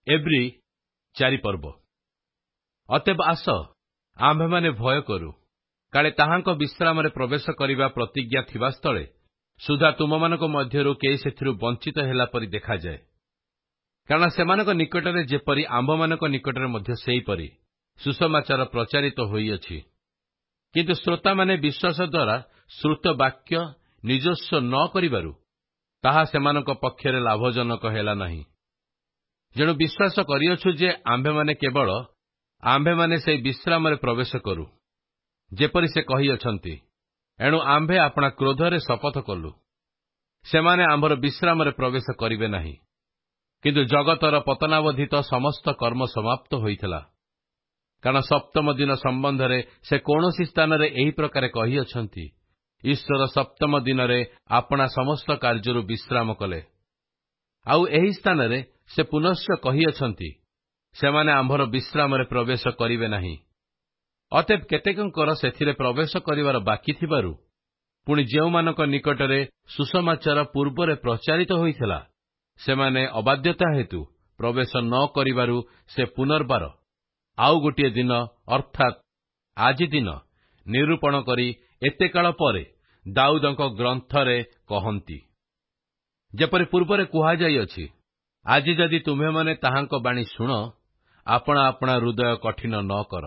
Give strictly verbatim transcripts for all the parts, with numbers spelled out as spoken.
ଏବ୍ରି ଚାରି ପର୍ବ। ଅତେବ ଆସ ଆମ୍ଭେମାନେ ଭୟ କରୁ, କାଳେ ତାହାଙ୍କ ବିଶ୍ରାମରେ ପ୍ରବେଶ କରିବା ପ୍ରତିଜ୍ଞା ଥିବା ସ୍ଥଳେ ସୁଦ୍ଧା ତୁମମାନଙ୍କ ମଧ୍ୟରୁ କେହି ସେଥିରୁ ବଞ୍ଚିତ ହେଲା ପରି ଦେଖାଯାଏ। କାରଣ ସେମାନଙ୍କ ନିକଟରେ ଯେପରି ଆମ୍ଭମାନଙ୍କ ନିକଟରେ ମଧ୍ୟ ସେହିପରି ସୁସମାଚାର ପ୍ରଚାରିତ ହୋଇଅଛି। କିନ୍ତୁ ଶ୍ରୋତାମାନେ ବିଶ୍ୱାସ ଦ୍ୱାରା ଶ୍ରୁତ ବାକ୍ୟ ନିଜସ୍ୱ ନ କରିବାରୁ ତାହା ସେମାନଙ୍କ ପକ୍ଷରେ ଲାଭଜନକ ହେଲା ନାହିଁ। ଯେଣୁ ବିଶ୍ୱାସ କରିଅଛୁ ଯେ ଆମ୍ଭେମାନେ କେବଳ ଆମ୍ଭେମାନେ ସେହି ବିଶ୍ରାମରେ ପ୍ରବେଶ କରୁ, ଯେପରି ସେ କହିଅଛନ୍ତି, ଏଣୁ ଆମ୍ଭେ ଆପଣା କ୍ରୋଧରେ ଶପଥ କଲୁ, ସେମାନେ ଆମ୍ଭର ବିଶ୍ରାମରେ ପ୍ରବେଶ କରିବେ ନାହିଁ। କିନ୍ତୁ ଜଗତର ପତନାବଧିତ ସମସ୍ତ କର୍ମ ସମାପ୍ତ ହୋଇଥିଲା। କାରଣ ସପ୍ତମ ଦିନ ସମ୍ବନ୍ଧରେ ସେ କୌଣସି ସ୍ଥାନରେ ଏହି ପ୍ରକାର କହିଅଛନ୍ତି, ଈଶ୍ୱର ସପ୍ତମ ଦିନରେ ଆପଣା ସମସ୍ତ କାର୍ଯ୍ୟରୁ ବିଶ୍ରାମ କଲେ। ଆଉ ଏହି ସ୍ଥାନରେ ସେ ପୁନଶ୍ଚ କହିଅଛନ୍ତି, ସେମାନେ ଆମ୍ଭର ବିଶ୍ରାମରେ ପ୍ରବେଶ କରିବେ ନାହିଁ। ଅତଏବ କେତେକଙ୍କର ସେଥିରେ ପ୍ରବେଶ କରିବାର ବାକି ଥିବାରୁ ପୁଣି ଯେଉଁମାନଙ୍କ ନିକଟରେ ସୁସମାଚାର ପୂର୍ବରେ ପ୍ରଚାରିତ ହୋଇଥିଲା, ସେମାନେ ଅବାଧ୍ୟତା ହେତୁ ପ୍ରବେଶ ନ କରିବାରୁ ସେ ପୁନର୍ବାର ଆଉ ଗୋଟିଏ ଦିନ ଅର୍ଥାତ୍ ଆଜି ଦିନ ନିରୂପଣ କରି ଏତେ କାଳ ପରେ ଦାଉଦଙ୍କ ଗ୍ରନ୍ଥରେ କହନ୍ତି, ଯେପରି ପୂର୍ବରେ କୁହାଯାଇଅଛି, ଆଜି ଯଦି ତୁମ୍ଭେମାନେ ତାହାଙ୍କ ବାଣୀ ଶୁଣ, ଆପଣା ଆପଣା ହୃଦୟ କଠିନ ନ କର।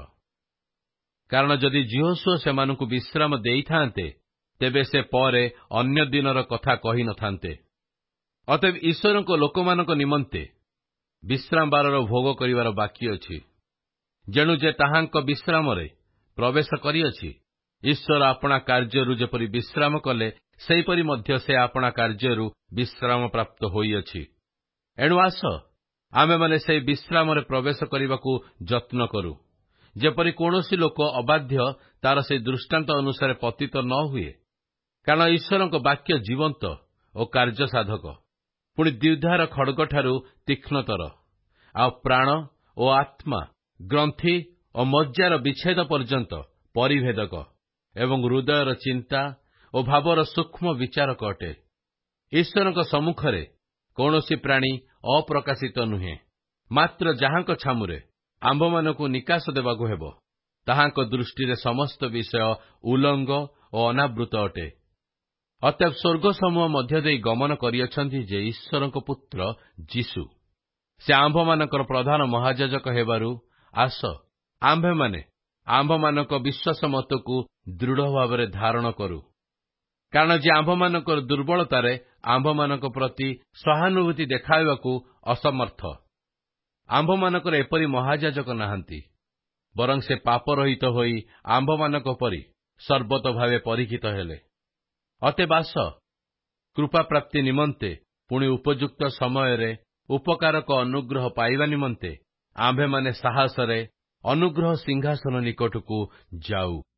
କାରଣ ଯଦି ଯହୋଶୁଆ ସେମାନଙ୍କୁ ବିଶ୍ରାମ ଦେଇଥାନ୍ତେ, ତେବେ ସେ ପରେ ଅନ୍ୟ ଦିନର କଥା କହିନଥାନ୍ତେ। ଅତଏବ ଈଶ୍ୱରଙ୍କ ଲୋକମାନଙ୍କ ନିମନ୍ତେ ବିଶ୍ରାମବାରର ଭୋଗ କରିବାର ବାକି ଅଛି। ଯେଣୁ ଯେ ତାହାଙ୍କ ବିଶ୍ରାମରେ ପ୍ରବେଶ କରିଅଛି, ଈଶ୍ୱର ଆପଣା କାର୍ଯ୍ୟରୁ ଯେପରି ବିଶ୍ରାମ କଲେ, ସେହିପରି ମଧ୍ୟ ସେ ଆପଣା କାର୍ଯ୍ୟରୁ ବିଶ୍ରାମ ପ୍ରାପ୍ତ ହୋଇଅଛି। ଏଣୁ ଆସ ଆମେମାନେ ସେହି ବିଶ୍ରାମରେ ପ୍ରବେଶ କରିବାକୁ ଯତ୍ନ କରୁ, ଯେପରି କୌଣସି ଲୋକ ଅବାଧ୍ୟ ତାର ସେହି ଦୃଷ୍ଟାନ୍ତ ଅନୁସାରେ ପତିତ ନ ହୁଏ। କାରଣ ଈଶ୍ୱରଙ୍କ ବାକ୍ୟ ଜୀବନ୍ତ ଓ କାର୍ଯ୍ୟସାଧକ, ପୁଣି ଦ୍ୱିଧାର ଖଡ୍ଗଠାରୁ ତୀକ୍ଷ୍ଣତର, ଆଉ ପ୍ରାଣ ଓ ଆତ୍ମା, ଗ୍ରନ୍ଥି ଓ ମଜ୍ଜାର ବିଚ୍ଛେଦ ପର୍ଯ୍ୟନ୍ତ ପରିଭେଦକ ଏବଂ ହୃଦୟର ଚିନ୍ତା ଓ ଭାବର ସୂକ୍ଷ୍ମ ବିଚାରକ ଅଟେ। ଈଶ୍ୱରଙ୍କ ସମ୍ମୁଖରେ କୌଣସି ପ୍ରାଣୀ ଅପ୍ରକାଶିତ ନୁହେଁ, ମାତ୍ର ଯାହାଙ୍କ ଛାମୁରେ ଆମ୍ଭମାନଙ୍କୁ ନିକାଶ ଦେବାକୁ ହେବ, ତାହାଙ୍କ ଦୃଷ୍ଟିରେ ସମସ୍ତ ବିଷୟ ଉଲଙ୍ଗ ଓ ଅନାବୃତ ଅଟେ। ଅତଏବ ସ୍ୱର୍ଗ ସମୂହ ମଧ୍ୟ ଦେଇ ଗମନ କରିଅଛନ୍ତି ଯେ ଈଶ୍ୱରଙ୍କ ପୁତ୍ର ଯୀଶୁ, ସେ ଆମ୍ଭମାନଙ୍କର ପ୍ରଧାନ ମହାଯାଜକ ହେବାରୁ ଆସ ଆମ୍ଭେମାନେ ଆମ୍ଭମାନଙ୍କ ବିଶ୍ୱାସ ମତକୁ ଦୃଢ଼ ଭାବରେ ଧାରଣ କରୁ। କାରଣ ଯେ ଆମ୍ଭମାନଙ୍କର ଦୁର୍ବଳତାରେ ଆମ୍ଭମାନଙ୍କ ପ୍ରତି ସହାନୁଭୂତି ଦେଖାଇବାକୁ ଅସମର୍ଥ। ଆମ୍ଭମାନଙ୍କର ଏପରି ମହାଯାଜକ ନାହାନ୍ତି, ବରଂ ସେ ପାପରହିତ ହୋଇ ଆମ୍ଭମାନଙ୍କ ପରି ସର୍ବତ ଭାବେ ପରୀକ୍ଷିତ ହେଲେ। ଅତଏବ ଆସ କୃପାପ୍ରାପ୍ତି ନିମନ୍ତେ ପୁଣି ଉପଯୁକ୍ତ ସମୟରେ ଉପକାରକ ଅନୁଗ୍ରହ ପାଇବା ନିମନ୍ତେ ଆମ୍ଭେମାନେ ସାହସରେ ଅନୁଗ୍ରହ ସିଂହାସନ ନିକଟକୁ ଯାଉ।